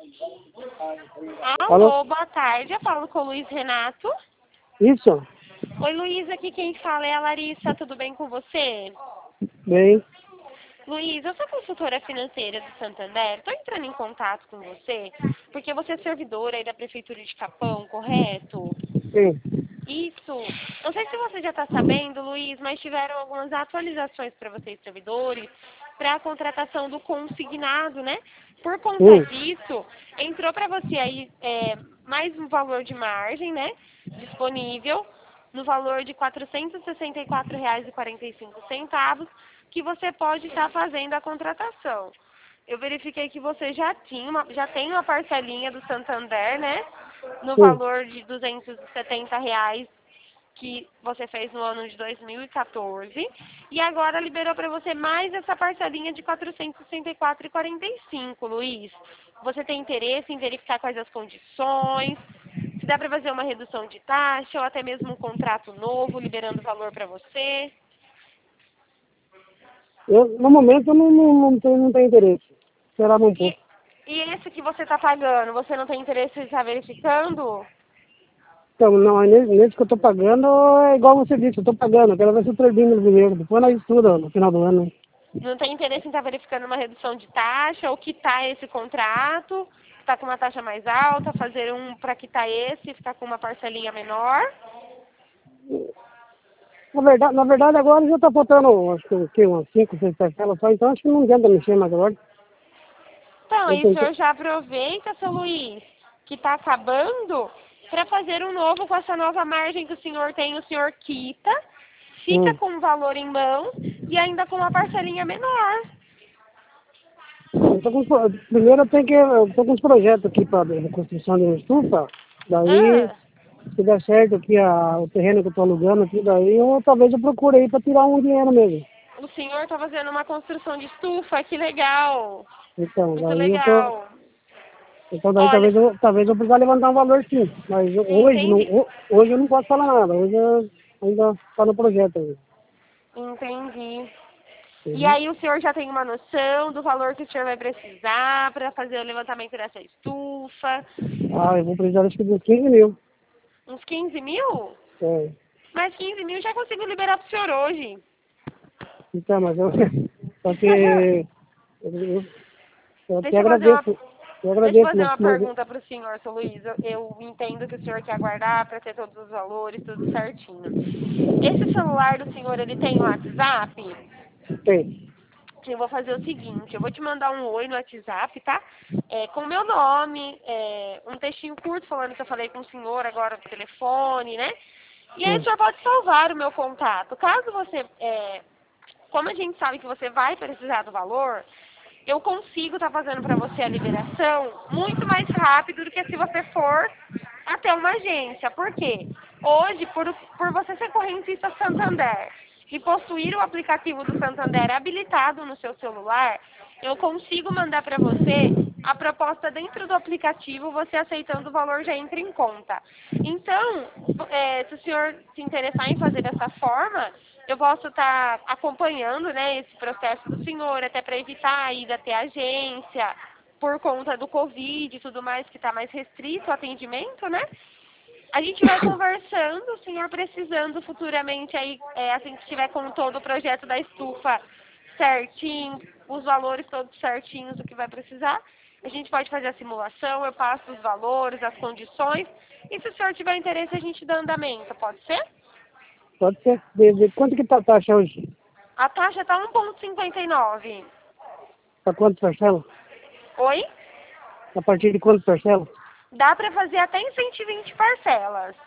Alô? Alô, boa tarde. Eu falo com o Luiz Renato. Isso? Oi, Luiz, aqui quem fala é a Larissa. Tudo bem com você? Bem, Luiz, eu sou consultora financeira do Santander. Estou entrando em contato com você porque você é servidora aí da Prefeitura de Capão, correto? sim. Isso. Não sei se você já está sabendo, Luiz, mas tiveram algumas atualizações para vocês, servidores, para a contratação do consignado, né? Por conta disso, entrou para você aí mais um valor de margem, né? Disponível no valor de R$ 464,45, que você pode estar fazendo a contratação. Eu verifiquei que você já tem uma parcelinha do Santander, né? No Sim. valor de R$ 270 que você fez no ano de 2014 e agora liberou para você mais essa parcelinha de R$ 464,45, Luiz. Você tem interesse em verificar quais as condições, se dá para fazer uma redução de taxa ou até mesmo um contrato novo, liberando valor para você? No momento eu não tenho interesse. Esperava um E, pouco. e esse que você está pagando, você não tem interesse em estar verificando? Então, não, nesse que eu tô pagando, é igual você disse, eu tô pagando. Eu quero ver se eu termino primeiro. Depois nós estudamos no final do ano. Não tem interesse em estar verificando uma redução de taxa ou quitar esse contrato, que está com uma taxa mais alta, fazer um para quitar esse e ficar com uma parcelinha menor? Na verdade agora já tá faltando, acho que o quê? Umas 5, 6 parcelas só, então acho que não adianta mexer mais agora. Então, Eu aí o tentei. senhor já aproveita, seu Luiz, que está acabando, para fazer um novo com essa nova margem que o senhor tem, o senhor quita, fica Hum. com o valor em mãos e ainda com uma parcelinha menor. Primeiro eu tô com uns projetos aqui para construção de uma estufa. Daí, Ah, se der certo aqui o terreno que eu tô alugando aqui, daí talvez eu procure aí para tirar um dinheiro mesmo. o senhor está fazendo uma construção de estufa, que legal, Então, muito daí eu tô. legal. Então daí Olha, talvez eu precisar levantar um valor sim. Mas hoje, não, entendi. hoje eu não posso falar nada. Hoje eu ainda está no projeto ainda. Entendi. E Uhum. aí o senhor já tem uma noção do valor que o senhor vai precisar para fazer o levantamento dessa estufa? Ah, eu vou precisar acho que de uns 15 mil. Uns 15 mil? É. Mas 15 mil já consigo liberar pro senhor hoje. Então, mas eu. Só que eu te Deixa eu fazer uma, agradeço. Eu deixa eu agradeço, fazer mas, uma pergunta para o senhor, seu Luiz. Eu entendo que o senhor quer aguardar para ter todos os valores, tudo certinho. Esse celular do senhor, ele tem WhatsApp? tem. Eu vou fazer o seguinte, eu vou te mandar um oi no WhatsApp, tá? Com o meu nome, um textinho curto falando que eu falei com o senhor agora no telefone, né? E aí o Sim. senhor pode salvar o meu contato. Caso você, como a gente sabe que você vai precisar do valor, eu consigo estar fazendo para você a liberação muito mais rápido do que se você for até uma agência. Por quê? Hoje, por você ser correntista Santander e possuir o aplicativo do Santander habilitado no seu celular, eu consigo mandar para você a proposta dentro do aplicativo, você aceitando o valor já entra em conta. Então, se o senhor se interessar em fazer dessa forma, eu posso estar acompanhando, né, esse processo do senhor, até para evitar a ida até a agência, por conta do Covid e tudo mais, que está mais restrito o atendimento, né? A gente vai conversando, o senhor precisando futuramente, aí, assim que estiver com todo o projeto da estufa certinho, os valores todos certinhos do que vai precisar, a gente pode fazer a simulação, eu passo os valores, as condições, e se o senhor tiver interesse, a gente dá andamento, pode ser? Pode ser. De quanto que tá a taxa hoje? A taxa está 1,59. Para quantas parcelas? Oi? A partir de quantas parcelas? Dá para fazer até em 120 parcelas.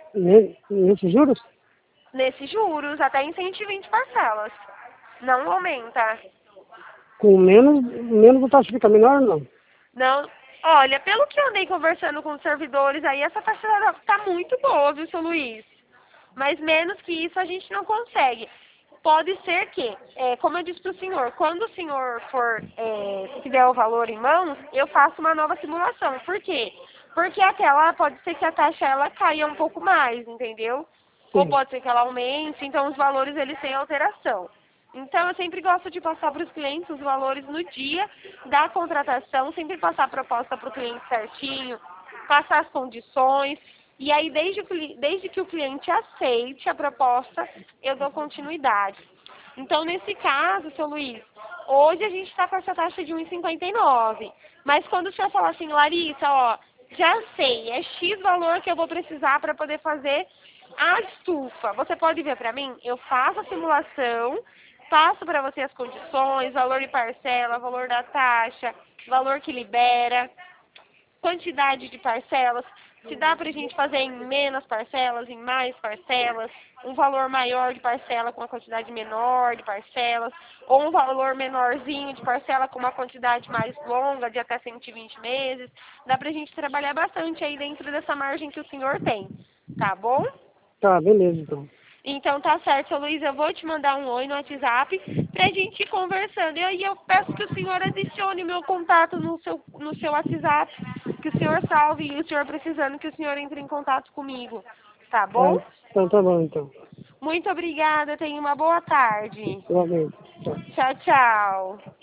Nesses juros? Nesses juros, até em 120 parcelas. Não aumenta. Com menos a taxa fica menor ou não? Não. Olha, pelo que eu andei conversando com os servidores aí, essa parcela tá muito boa, viu, seu Luiz? Mas menos que isso a gente não consegue. Pode ser que, como eu disse para o senhor, quando o senhor for, se tiver o valor em mãos, eu faço uma nova simulação. Por quê? Porque aquela, pode ser que a taxa ela caia um pouco mais, entendeu? Ou Sim. pode ser que ela aumente, então os valores eles têm alteração. Então, eu sempre gosto de passar para os clientes os valores no dia da contratação, sempre passar a proposta para o cliente certinho, passar as condições, e aí desde que o cliente aceite a proposta, eu dou continuidade. Então, nesse caso, seu Luiz, hoje a gente está com essa taxa de 1,59, mas quando o senhor falar assim, Larissa, ó, já sei, é X valor que eu vou precisar para poder fazer a estufa. Você pode ver para mim? Eu faço a simulação, passo para você as condições, valor de parcela, valor da taxa, valor que libera, quantidade de parcelas, se dá para a gente fazer em menos parcelas, em mais parcelas, um valor maior de parcela com uma quantidade menor de parcelas, ou um valor menorzinho de parcela com uma quantidade mais longa, de até 120 meses. Dá para a gente trabalhar bastante aí dentro dessa margem que o senhor tem, tá bom? Tá, beleza, então. Então tá certo, seu Luiz, eu vou te mandar um oi no WhatsApp pra gente ir conversando. E aí eu peço que o senhor adicione meu contato no seu WhatsApp, que o senhor salve e o senhor precisando que o senhor entre em contato comigo. Tá Tá, bom? então tá bom, então. Muito obrigada, tenha uma boa tarde. Igualmente. Tchau. Tchau, tchau.